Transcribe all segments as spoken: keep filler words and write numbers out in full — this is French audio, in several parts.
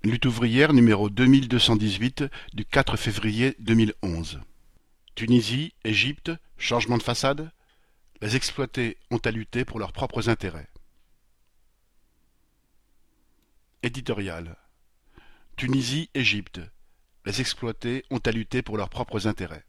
Lutte ouvrière numéro deux mille deux cent dix-huit du quatre février deux mille onze. Tunisie, Égypte, changement de façade? Les exploités ont à lutter pour leurs propres intérêts. Éditorial. Tunisie, Égypte. Les exploités ont à lutter pour leurs propres intérêts.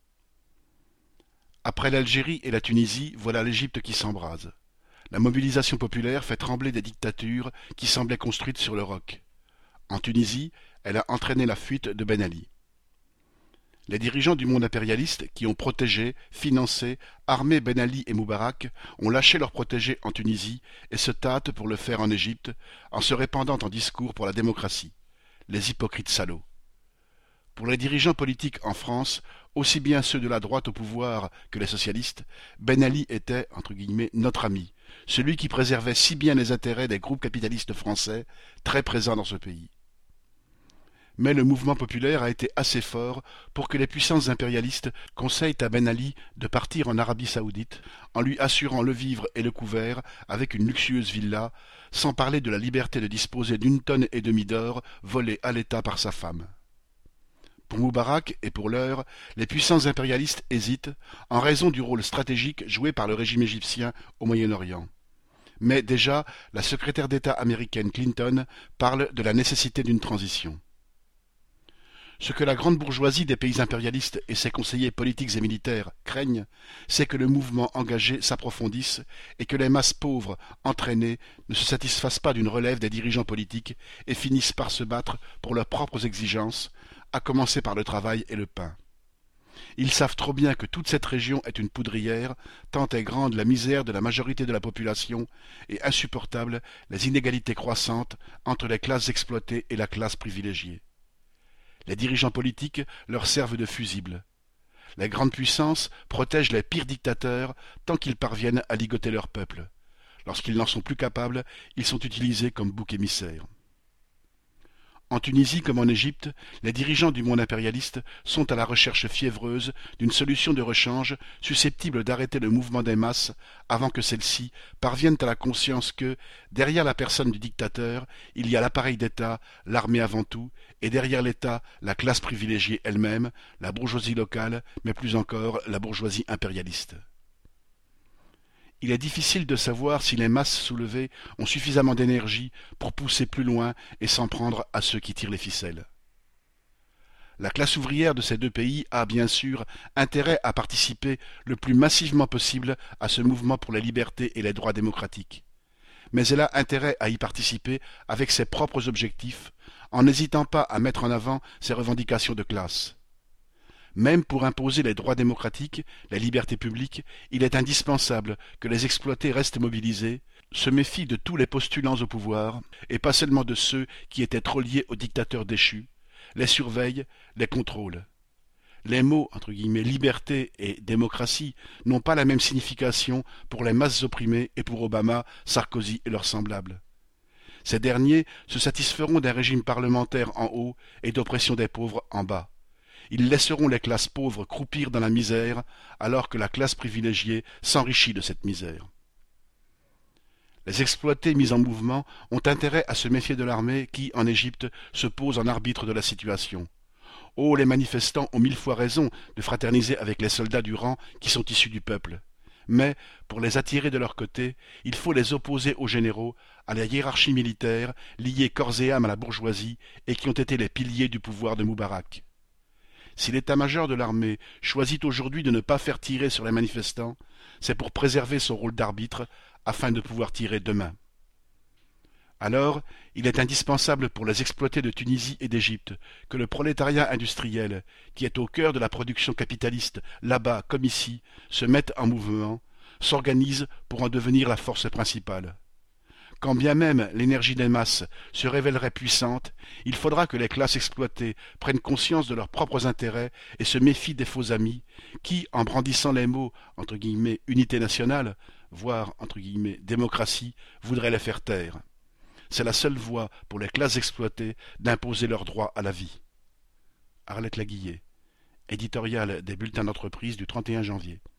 Après l'Algérie et la Tunisie, voilà l'Égypte qui s'embrase. La mobilisation populaire fait trembler des dictatures qui semblaient construites sur le roc. En Tunisie, elle a entraîné la fuite de Ben Ali. Les dirigeants du monde impérialiste qui ont protégé, financé, armé Ben Ali et Moubarak ont lâché leurs protégés en Tunisie et se tâtent pour le faire en Égypte en se répandant en discours pour la démocratie. Les hypocrites salauds. Pour les dirigeants politiques en France, aussi bien ceux de la droite au pouvoir que les socialistes, Ben Ali était, entre guillemets, notre ami, celui qui préservait si bien les intérêts des groupes capitalistes français, très présents dans ce pays. Mais le mouvement populaire a été assez fort pour que les puissances impérialistes conseillent à Ben Ali de partir en Arabie Saoudite, en lui assurant le vivre et le couvert avec une luxueuse villa, sans parler de la liberté de disposer d'une tonne et demie d'or volée à l'État par sa femme. Pour Moubarak et pour l'heure, les puissances impérialistes hésitent en raison du rôle stratégique joué par le régime égyptien au Moyen-Orient. Mais déjà, la secrétaire d'État américaine Clinton parle de la nécessité d'une transition. Ce que la grande bourgeoisie des pays impérialistes et ses conseillers politiques et militaires craignent, c'est que le mouvement engagé s'approfondisse et que les masses pauvres, entraînées, ne se satisfassent pas d'une relève des dirigeants politiques et finissent par se battre pour leurs propres exigences, à commencer par le travail et le pain. Ils savent trop bien que toute cette région est une poudrière, tant est grande la misère de la majorité de la population et insupportables les inégalités croissantes entre les classes exploitées et la classe privilégiée. Les dirigeants politiques leur servent de fusibles. Les grandes puissances protègent les pires dictateurs tant qu'ils parviennent à ligoter leur peuple. Lorsqu'ils n'en sont plus capables, ils sont utilisés comme boucs émissaires. En Tunisie comme en Égypte, les dirigeants du monde impérialiste sont à la recherche fiévreuse d'une solution de rechange susceptible d'arrêter le mouvement des masses avant que celles-ci parviennent à la conscience que, derrière la personne du dictateur, il y a l'appareil d'État, l'armée avant tout, et derrière l'État, la classe privilégiée elle-même, la bourgeoisie locale, mais plus encore la bourgeoisie impérialiste. Il est difficile de savoir si les masses soulevées ont suffisamment d'énergie pour pousser plus loin et s'en prendre à ceux qui tirent les ficelles. La classe ouvrière de ces deux pays a, bien sûr, intérêt à participer le plus massivement possible à ce mouvement pour la liberté et les droits démocratiques. Mais elle a intérêt à y participer avec ses propres objectifs, en n'hésitant pas à mettre en avant ses revendications de classe. Même pour imposer les droits démocratiques, les libertés publiques, il est indispensable que les exploités restent mobilisés, se méfient de tous les postulants au pouvoir, et pas seulement de ceux qui étaient trop liés aux dictateurs déchus, les surveillent, les contrôlent. Les mots entre guillemets liberté et démocratie n'ont pas la même signification pour les masses opprimées et pour Obama, Sarkozy et leurs semblables. Ces derniers se satisferont d'un régime parlementaire en haut et d'oppression des pauvres en bas. Ils laisseront les classes pauvres croupir dans la misère, alors que la classe privilégiée s'enrichit de cette misère. Les exploités mis en mouvement ont intérêt à se méfier de l'armée qui, en Égypte, se pose en arbitre de la situation. Oh, les manifestants ont mille fois raison de fraterniser avec les soldats du rang qui sont issus du peuple. Mais, pour les attirer de leur côté, il faut les opposer aux généraux, à la hiérarchie militaire, liés corps et âme à la bourgeoisie et qui ont été les piliers du pouvoir de Moubarak. Si l'état-major de l'armée choisit aujourd'hui de ne pas faire tirer sur les manifestants, c'est pour préserver son rôle d'arbitre afin de pouvoir tirer demain. Alors, il est indispensable pour les exploités de Tunisie et d'Égypte que le prolétariat industriel, qui est au cœur de la production capitaliste, là-bas comme ici, se mette en mouvement, s'organise pour en devenir la force principale. Quand bien même l'énergie des masses se révélerait puissante, il faudra que les classes exploitées prennent conscience de leurs propres intérêts et se méfient des faux amis qui, en brandissant les mots entre guillemets unité nationale, voire entre guillemets démocratie, voudraient les faire taire. C'est la seule voie pour les classes exploitées d'imposer leur droit à la vie. Arlette Laguillet, éditorial des bulletins d'entreprise du trente et un janvier.